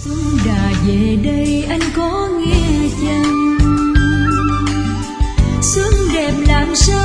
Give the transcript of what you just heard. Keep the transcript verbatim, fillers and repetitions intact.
Xuân Đà về đây anh có nghe chăng? Xuân đẹp làm sao